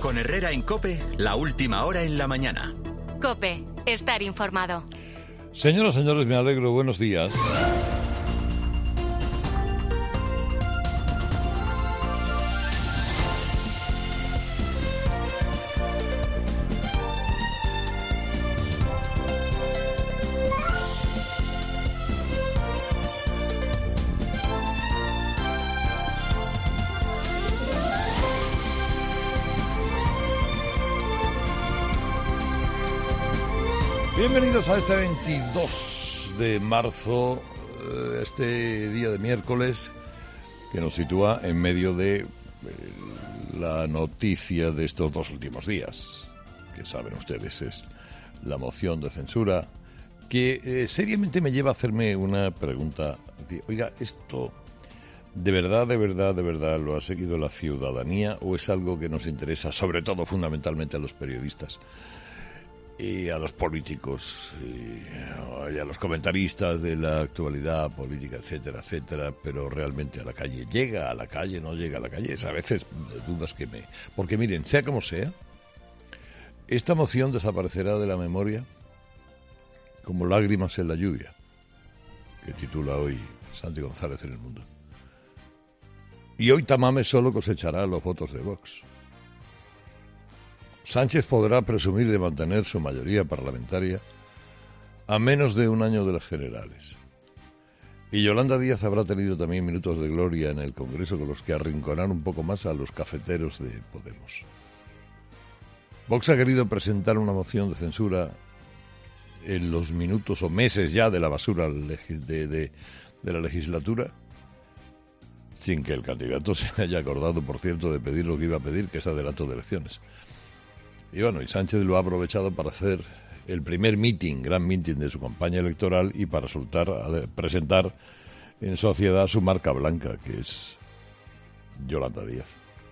Con Herrera en COPE, la última hora en la mañana. COPE, estar informado. Señoras, señores, me alegro. Buenos días. Bienvenidos a este 22 de marzo, este día de miércoles, que nos sitúa en medio de la noticia de estos dos últimos días, que saben ustedes es la moción de censura, que seriamente me lleva a hacerme una pregunta. Oiga, ¿esto de verdad lo ha seguido la ciudadanía o es algo que nos interesa, sobre todo, fundamentalmente a los periodistas? Y a los políticos, y a los comentaristas de la actualidad política, etcétera, etcétera, pero realmente a la calle. ¿Llega a la calle? ¿No llega a la calle? Es a veces dudas que me... Porque miren, sea como sea, esta moción desaparecerá de la memoria como lágrimas en la lluvia, que titula hoy Santi González en El Mundo. Y hoy Tamames solo cosechará los votos de Vox. Sánchez podrá presumir de mantener su mayoría parlamentaria a menos de un año de las generales. Y Yolanda Díaz habrá tenido también minutos de gloria en el Congreso con los que arrinconar un poco más a los cafeteros de Podemos. Vox ha querido presentar una moción de censura en los minutos o meses ya de la basura de la legislatura, sin que el candidato se haya acordado, por cierto, de pedir lo que iba a pedir, que es adelanto de elecciones. Y bueno, y Sánchez lo ha aprovechado para hacer el primer gran meeting de su campaña electoral y para presentar en sociedad su marca blanca, que es Yolanda Díaz.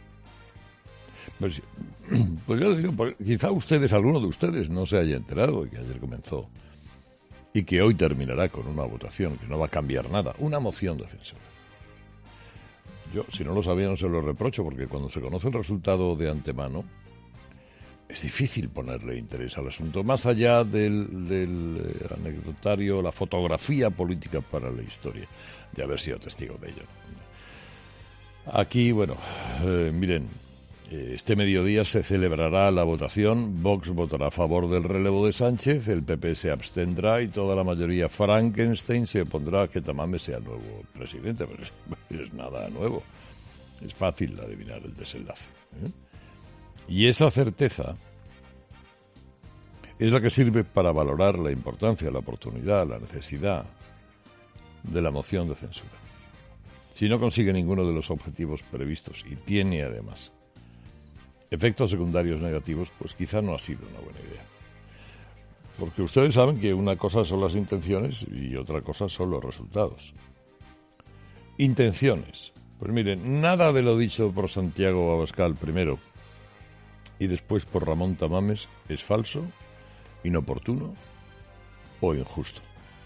Pues yo digo, quizá alguno de ustedes no se haya enterado de que ayer comenzó y que hoy terminará con una votación que no va a cambiar nada, una moción de censura. Yo, si no lo sabía, no se lo reprocho, porque cuando se conoce el resultado de antemano, es difícil ponerle interés al asunto, más allá del anecdotario, la fotografía política para la historia, de haber sido testigo de ello. Aquí, bueno, miren, este mediodía se celebrará la votación. Vox votará a favor del relevo de Sánchez, el PP se abstendrá y toda la mayoría Frankenstein se opondrá a que Tamames sea el nuevo presidente. Pero es nada nuevo, es fácil adivinar el desenlace, ¿eh? Y esa certeza es la que sirve para valorar la importancia, la oportunidad, la necesidad de la moción de censura. Si no consigue ninguno de los objetivos previstos y tiene además efectos secundarios negativos, pues quizá no ha sido una buena idea. Porque ustedes saben que una cosa son las intenciones y otra cosa son los resultados. Intenciones. Pues miren, nada de lo dicho por Santiago Abascal primero y después por Ramón Tamames es falso, inoportuno o injusto.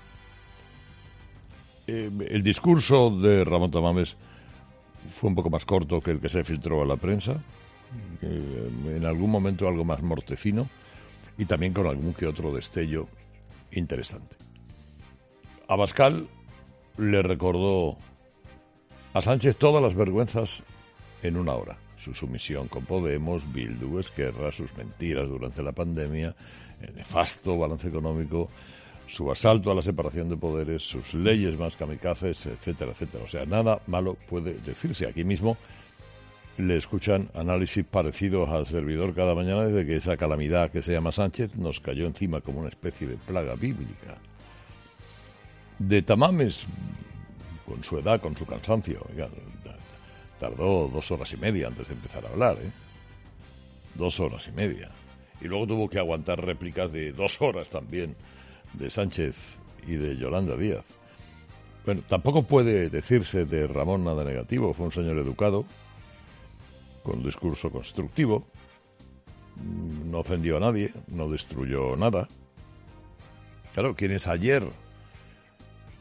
El discurso de Ramón Tamames fue un poco más corto que el que se filtró a la prensa, en algún momento algo más mortecino y también con algún que otro destello interesante. Abascal le recordó a Sánchez todas las vergüenzas en una hora. Su sumisión con Podemos, Bildu, Esquerra, sus mentiras durante la pandemia, el nefasto balance económico, su asalto a la separación de poderes, sus leyes más kamikazes, etcétera, etcétera. O sea, nada malo puede decirse. Aquí mismo le escuchan análisis parecidos al servidor cada mañana desde que esa calamidad que se llama Sánchez nos cayó encima como una especie de plaga bíblica. De Tamames, con su edad, con su cansancio, oiga, tardó 2 horas y media antes de empezar a hablar, 2 horas y media. Y luego tuvo que aguantar réplicas de 2 horas también de Sánchez y de Yolanda Díaz. Bueno, tampoco puede decirse de Ramón nada negativo. Fue un señor educado, con discurso constructivo, no ofendió a nadie, no destruyó nada. Claro, quienes ayer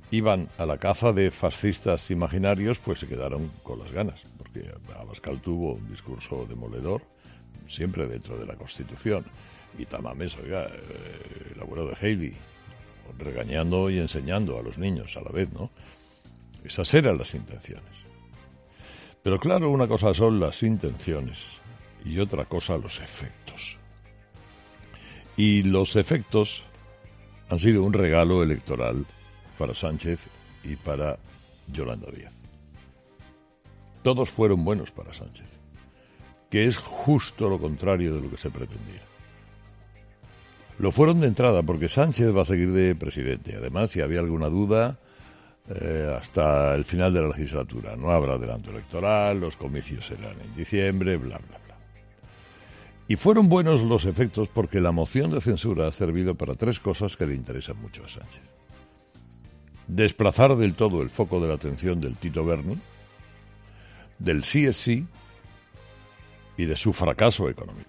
iban a la caza de fascistas imaginarios, pues se quedaron con las ganas, porque Abascal tuvo un discurso demoledor, siempre dentro de la Constitución, y Tamames, oiga, el abuelo de Heidi, regañando y enseñando a los niños a la vez, ¿no? Esas eran las intenciones. Pero claro, una cosa son las intenciones y otra cosa los efectos. Y los efectos han sido un regalo electoral para Sánchez y para Yolanda Díaz. Todos fueron buenos para Sánchez, que es justo lo contrario de lo que se pretendía. Lo fueron de entrada porque Sánchez va a seguir de presidente. Además, si había alguna duda, hasta el final de la legislatura. No habrá adelanto electoral, los comicios serán en diciembre, bla, bla, bla. Y fueron buenos los efectos porque la moción de censura ha servido para tres cosas que le interesan mucho a Sánchez. Desplazar del todo el foco de la atención del Tito Berni, del sí es sí y de su fracaso económico.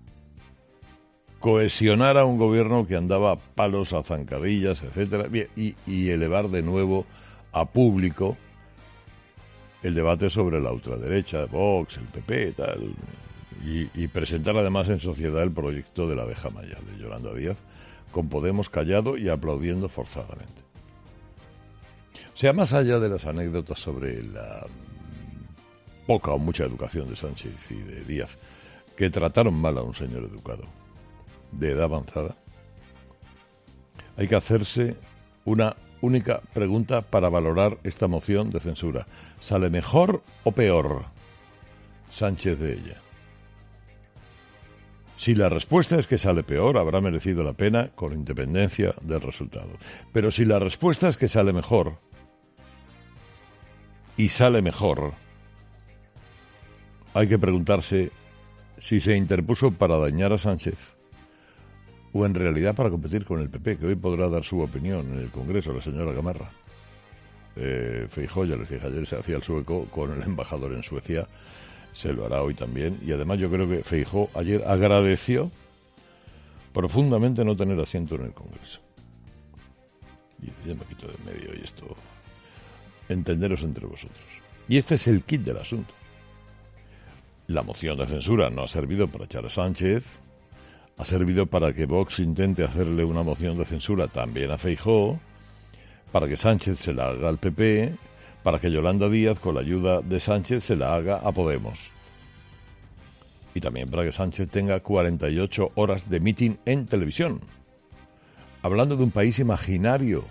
Cohesionar a un gobierno que andaba palos a zancadillas, etcétera, y elevar de nuevo a público el debate sobre la ultraderecha, Vox, el PP, tal, y presentar además en sociedad el proyecto de la abeja maya de Yolanda Díaz, con Podemos callado y aplaudiendo forzadamente. O sea, más allá de las anécdotas sobre la poca o mucha educación de Sánchez y de Díaz, que trataron mal a un señor educado de edad avanzada, hay que hacerse una única pregunta para valorar esta moción de censura. ¿Sale mejor o peor Sánchez de ella? Si la respuesta es que sale peor, habrá merecido la pena con independencia del resultado. Pero si la respuesta es que sale mejor, y sale mejor, hay que preguntarse si se interpuso para dañar a Sánchez o en realidad para competir con el PP, que hoy podrá dar su opinión en el Congreso, la señora Gamarra. Feijóo, ya les dije ayer, se hacía el sueco con el embajador en Suecia, se lo hará hoy también, y además yo creo que Feijóo ayer agradeció profundamente no tener asiento en el Congreso. Y ya me quito de medio y esto, entenderos entre vosotros. Y este es el kit del asunto. La moción de censura no ha servido para echar a Sánchez, ha servido para que Vox intente hacerle una moción de censura también a Feijóo, para que Sánchez se la haga al PP, para que Yolanda Díaz, con la ayuda de Sánchez, se la haga a Podemos. Y también para que Sánchez tenga 48 horas de mitin en televisión, hablando de un país imaginario.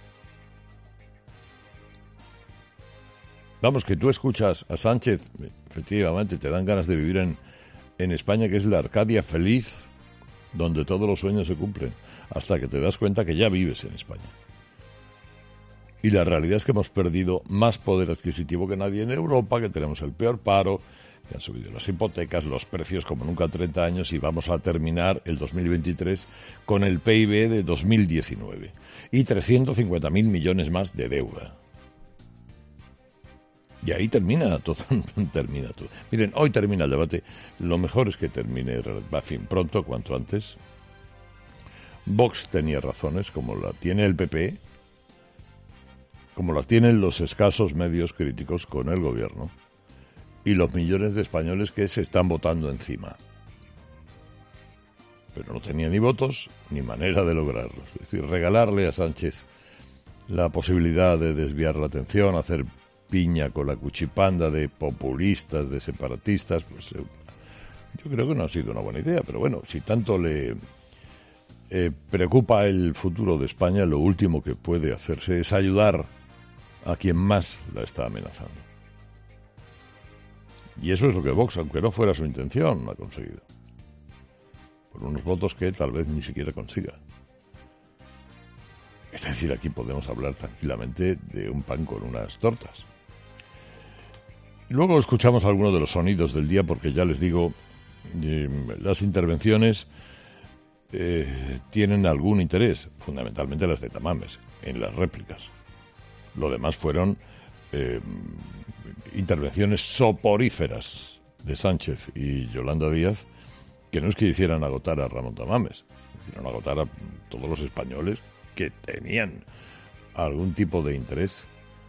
Vamos, que tú escuchas a Sánchez, efectivamente, te dan ganas de vivir en España, que es la Arcadia feliz, donde todos los sueños se cumplen, hasta que te das cuenta que ya vives en España. Y la realidad es que hemos perdido más poder adquisitivo que nadie en Europa, que tenemos el peor paro, que han subido las hipotecas, los precios como nunca en 30 años, y vamos a terminar el 2023 con el PIB de 2019 y 350.000 millones más de deuda. Y ahí termina todo. Miren, hoy termina el debate. Lo mejor es que termine, en fin, pronto, cuanto antes. Vox tenía razones, como la tiene el PP, como la tienen los escasos medios críticos con el gobierno y los millones de españoles que se están votando encima. Pero no tenía ni votos ni manera de lograrlos. Es decir, regalarle a Sánchez la posibilidad de desviar la atención, hacer piña con la cuchipanda de populistas, de separatistas, pues yo creo que no ha sido una buena idea. Pero bueno, si tanto le preocupa el futuro de España, lo último que puede hacerse es ayudar a quien más la está amenazando. Y eso es lo que Vox, aunque no fuera su intención, ha conseguido. Por unos votos que tal vez ni siquiera consiga. Es decir, aquí podemos hablar tranquilamente de un pan con unas tortas. Y luego escuchamos algunos de los sonidos del día, porque ya les digo, las intervenciones tienen algún interés, fundamentalmente las de Tamames, en las réplicas. Lo demás fueron intervenciones soporíferas de Sánchez y Yolanda Díaz, que no es que hicieran agotar a Ramón Tamames, hicieron agotar a todos los españoles que tenían algún tipo de interés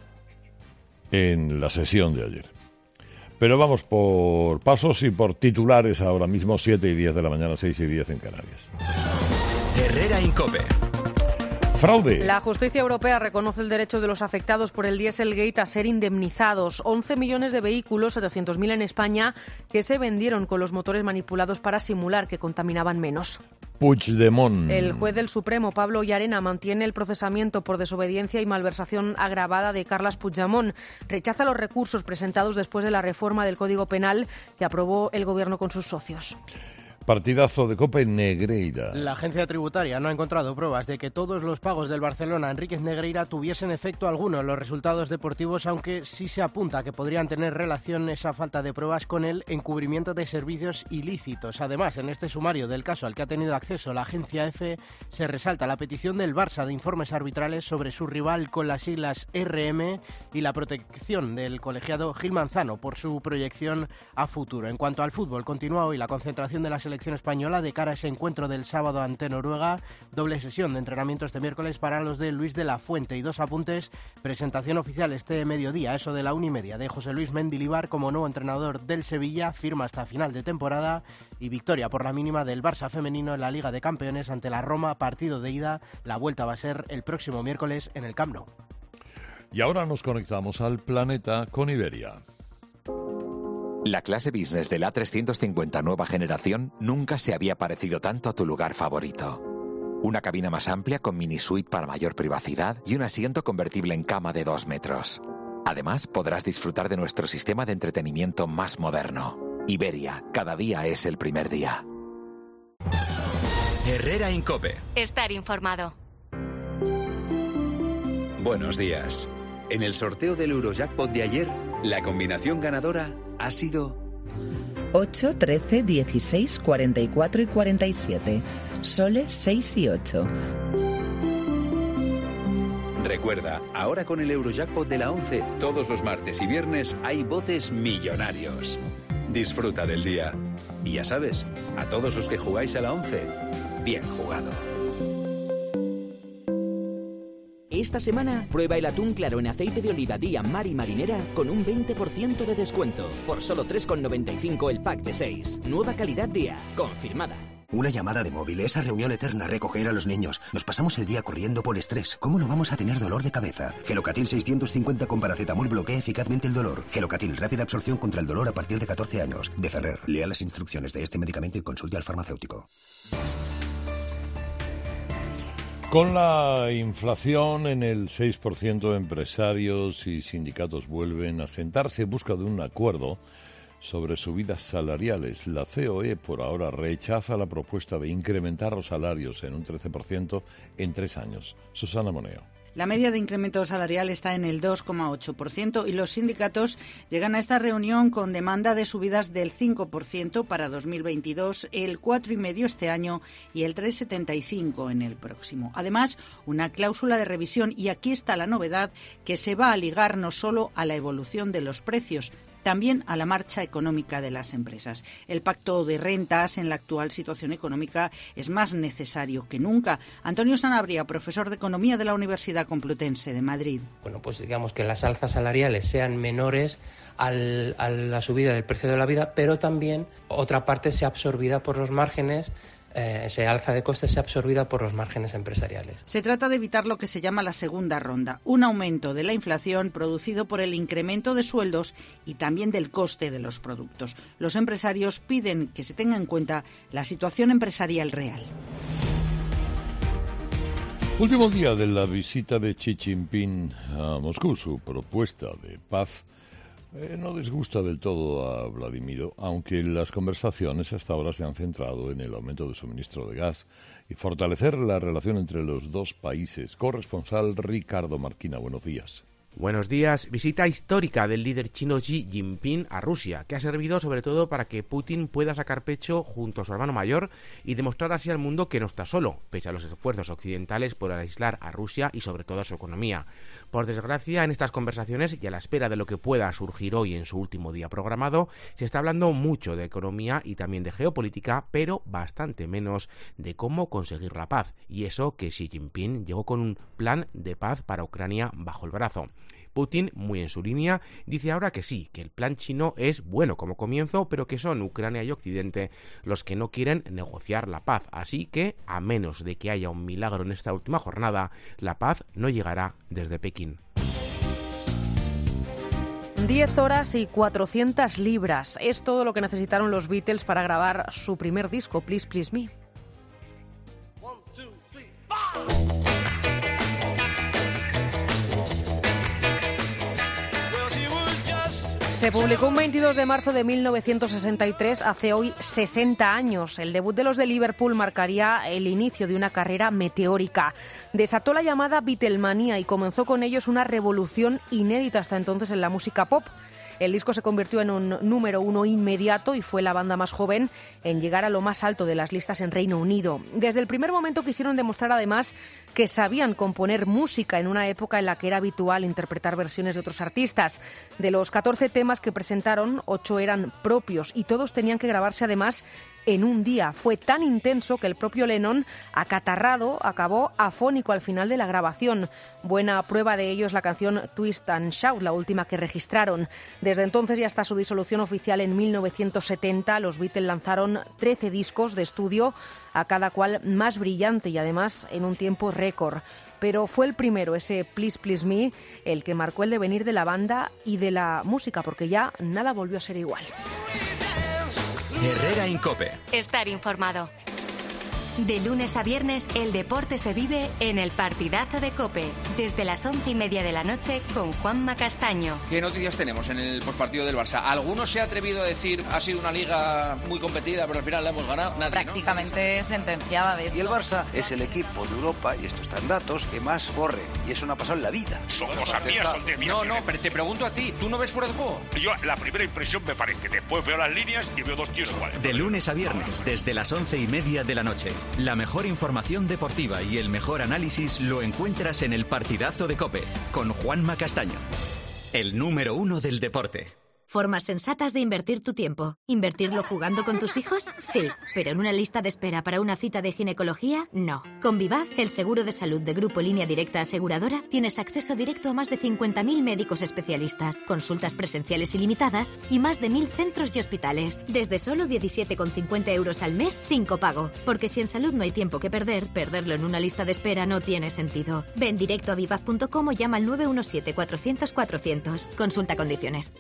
en la sesión de ayer. Pero vamos por pasos y por titulares ahora mismo, 7:10 de la mañana, 6:10 en Canarias. Herrera Incope. Fraude. La justicia europea reconoce el derecho de los afectados por el Dieselgate a ser indemnizados. 11 millones de vehículos, 700.000 en España, que se vendieron con los motores manipulados para simular que contaminaban menos. Puigdemont. El juez del Supremo, Pablo Llarena, mantiene el procesamiento por desobediencia y malversación agravada de Carles Puigdemont. Rechaza los recursos presentados después de la reforma del Código Penal que aprobó el Gobierno con sus socios. Partidazo de Copa en Negreira. La agencia tributaria no ha encontrado pruebas de que todos los pagos del Barcelona a Enríquez Negreira tuviesen efecto alguno en los resultados deportivos, aunque sí se apunta que podrían tener relación esa falta de pruebas con el encubrimiento de servicios ilícitos. Además, en este sumario del caso al que ha tenido acceso la agencia EFE, se resalta la petición del Barça de informes arbitrales sobre su rival con las siglas RM y la protección del colegiado Gil Manzano por su proyección a futuro. En cuanto al fútbol, continúa hoy la concentración de la selección española de cara a ese encuentro del sábado ante Noruega, doble sesión de entrenamiento este miércoles para los de Luis de la Fuente. Y dos apuntes: presentación oficial este mediodía, eso de la 1:30, de José Luis Mendilibar como nuevo entrenador del Sevilla, firma hasta final de temporada, y victoria por la mínima del Barça femenino en la Liga de Campeones ante la Roma, partido de ida. La vuelta va a ser el próximo miércoles en el Camp Nou. Y ahora nos conectamos al planeta con Iberia. La clase business de la A350 nueva generación nunca se había parecido tanto a tu lugar favorito. Una cabina más amplia con mini suite para mayor privacidad y un asiento convertible en cama de 2 metros. Además, podrás disfrutar de nuestro sistema de entretenimiento más moderno. Iberia, cada día es el primer día. Herrera Incope. Estar informado. Buenos días. En el sorteo del Eurojackpot de ayer, la combinación ganadora ha sido 8, 13, 16, 44 y 47. Soles 6 y 8. Recuerda, ahora con el Eurojackpot de la 11, todos los martes y viernes hay botes millonarios. Disfruta del día. Y ya sabes, a todos los que jugáis a la 11, bien jugado. Esta semana, prueba el atún claro en aceite de oliva Día Mar y Marinera con un 20% de descuento. Por solo 3,95 el pack de 6. Nueva calidad Día. Confirmada. Una llamada de móvil, esa reunión eterna, recoger a los niños. Nos pasamos el día corriendo por estrés. ¿Cómo no vamos a tener dolor de cabeza? Gelocatil 650 con paracetamol bloquea eficazmente el dolor. Gelocatil, rápida absorción contra el dolor a partir de 14 años. De Ferrer. Lea las instrucciones de este medicamento y consulte al farmacéutico. Con la inflación en el 6%, empresarios y sindicatos vuelven a sentarse en busca de un acuerdo sobre subidas salariales. La COE por ahora rechaza la propuesta de incrementar los salarios en un 13% en 3 años. Susana Moneo. La media de incremento salarial está en el 2,8% y los sindicatos llegan a esta reunión con demanda de subidas del 5% para 2022, el 4,5% este año y el 3,75% en el próximo. Además, una cláusula de revisión, y aquí está la novedad, que se va a ligar no solo a la evolución de los precios, también a la marcha económica de las empresas. El pacto de rentas en la actual situación económica es más necesario que nunca. Antonio Sanabria, profesor de Economía de la Universidad Complutense de Madrid. Bueno, pues digamos que las alzas salariales sean menores a la subida del precio de la vida, pero también otra parte sea absorbida por los márgenes. Ese alza de costes sea absorbida por los márgenes empresariales. Se trata de evitar lo que se llama la segunda ronda, un aumento de la inflación producido por el incremento de sueldos y también del coste de los productos. Los empresarios piden que se tenga en cuenta la situación empresarial real. Último día de la visita de Xi Jinping a Moscú. Su propuesta de paz no disgusta del todo a Vladimiro, aunque las conversaciones hasta ahora se han centrado en el aumento de suministro de gas y fortalecer la relación entre los dos países. Corresponsal Ricardo Marquina, buenos días. Buenos días. Visita histórica del líder chino Xi Jinping a Rusia, que ha servido sobre todo para que Putin pueda sacar pecho junto a su hermano mayor y demostrar así al mundo que no está solo, pese a los esfuerzos occidentales por aislar a Rusia y sobre todo a su economía. Por desgracia, en estas conversaciones y a la espera de lo que pueda surgir hoy en su último día programado, se está hablando mucho de economía y también de geopolítica, pero bastante menos de cómo conseguir la paz. Y eso que Xi Jinping llegó con un plan de paz para Ucrania bajo el brazo. Putin, muy en su línea, dice ahora que sí, que el plan chino es bueno como comienzo, pero que son Ucrania y Occidente los que no quieren negociar la paz. Así que, a menos de que haya un milagro en esta última jornada, la paz no llegará desde Pekín. 10 horas y 400 libras. Es todo lo que necesitaron los Beatles para grabar su primer disco, Please Please Me. 1, 2, 3, 4. Se publicó un 22 de marzo de 1963, hace hoy 60 años. El debut de los de Liverpool marcaría el inicio de una carrera meteórica. Desató la llamada Beatlemanía y comenzó con ellos una revolución inédita hasta entonces en la música pop. El disco se convirtió en un número 1 inmediato y fue la banda más joven en llegar a lo más alto de las listas en Reino Unido. Desde el primer momento quisieron demostrar además que sabían componer música en una época en la que era habitual interpretar versiones de otros artistas. De los 14 temas que presentaron, 8 eran propios y todos tenían que grabarse además en un día. Fue tan intenso que el propio Lennon, acatarrado, acabó afónico al final de la grabación. Buena prueba de ello es la canción Twist and Shout, la última que registraron. Desde entonces y hasta su disolución oficial en 1970, los Beatles lanzaron 13 discos de estudio, a cada cual más brillante y además en un tiempo récord. Pero fue el primero, ese Please Please Me, el que marcó el devenir de la banda y de la música, porque ya nada volvió a ser igual. Herrera Incope. Estar informado. De lunes a viernes, el deporte se vive en el Partidazo de COPE, desde las 11:30 de la noche con Juanma Castaño. ¿Qué noticias tenemos en el postpartido del Barça? ¿Alguno se ha atrevido a decir ha sido una liga muy competida, pero al final la hemos ganado? Nadie, prácticamente ¿no? Sentenciada, de hecho. Y el Barça es el equipo de Europa, y esto está en datos, que más corre. Y eso no ha pasado en la vida. Son cosas mías, son de mías. No, pero te pregunto a ti, ¿tú no ves fuera de juego? Yo, la primera impresión me parece. Después veo las líneas y veo dos tíos iguales. De lunes a viernes, desde las 11:30 de la noche. La mejor información deportiva y el mejor análisis lo encuentras en el Partidazo de COPE, con Juanma Castaño, el número 1 del deporte. Formas sensatas de invertir tu tiempo. ¿Invertirlo jugando con tus hijos? Sí, pero en una lista de espera para una cita de ginecología, no. Con Vivaz, el seguro de salud de Grupo Línea Directa Aseguradora, tienes acceso directo a más de 50.000 médicos especialistas, consultas presenciales ilimitadas y más de 1.000 centros y hospitales. Desde solo 17,50 euros al mes sin copago. Porque si en salud no hay tiempo que perder, perderlo en una lista de espera no tiene sentido. Ven directo a vivaz.com o llama al 917-400-400. Consulta condiciones.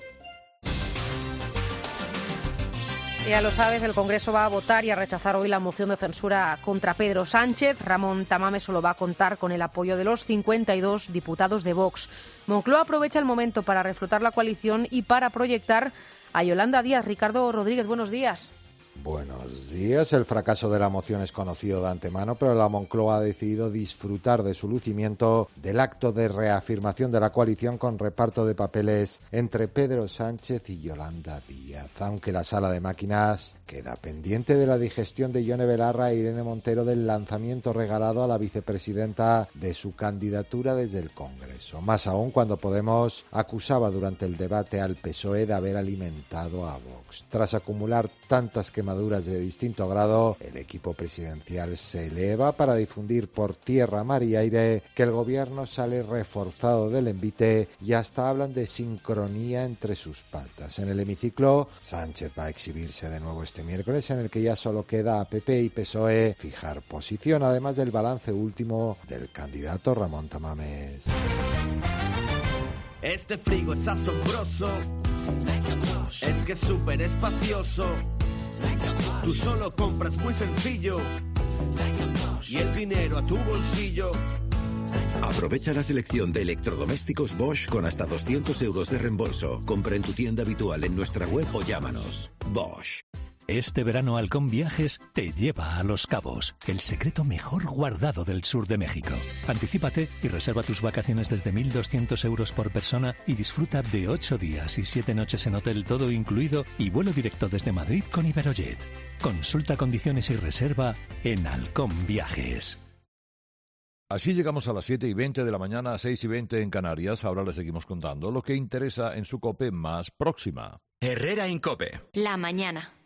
Ya lo sabes, el Congreso va a votar y a rechazar hoy la moción de censura contra Pedro Sánchez. Ramón Tamames solo va a contar con el apoyo de los 52 diputados de Vox. Moncloa aprovecha el momento para reflotar la coalición y para proyectar a Yolanda Díaz. Ricardo Rodríguez, buenos días. Buenos días. El fracaso de la moción es conocido de antemano, pero la Moncloa ha decidido disfrutar de su lucimiento del acto de reafirmación de la coalición con reparto de papeles entre Pedro Sánchez y Yolanda Díaz, aunque la sala de máquinas queda pendiente de la digestión de Ione Belarra e Irene Montero del lanzamiento regalado a la vicepresidenta de su candidatura desde el Congreso. Más aún cuando Podemos acusaba durante el debate al PSOE de haber alimentado a Vox. Tras acumular tantas quemaduras de distinto grado, el equipo presidencial se eleva para difundir por tierra, mar y aire que el gobierno sale reforzado del envite y hasta hablan de sincronía entre sus patas. En el hemiciclo, Sánchez va a exhibirse de nuevo este miércoles, en el que ya solo queda a PP y PSOE fijar posición, además del balance último del candidato Ramón Tamames. Este frigo es asombroso, es que es súper espacioso. Tú solo compras muy sencillo y el dinero a tu bolsillo. Aprovecha la selección de electrodomésticos Bosch con hasta 200 euros de reembolso. Compra en tu tienda habitual, en nuestra web o llámanos. Bosch. Este verano Halcón Viajes te lleva a Los Cabos, el secreto mejor guardado del sur de México. Anticípate y reserva tus vacaciones desde 1.200 euros por persona y disfruta de 8 días y 7 noches en hotel todo incluido y vuelo directo desde Madrid con Iberojet. Consulta condiciones y reserva en Halcón Viajes. Así llegamos a las 7:20 de la mañana, 6:20 en Canarias. Ahora les seguimos contando lo que interesa en su COPE más próxima. Herrera Incope. La mañana.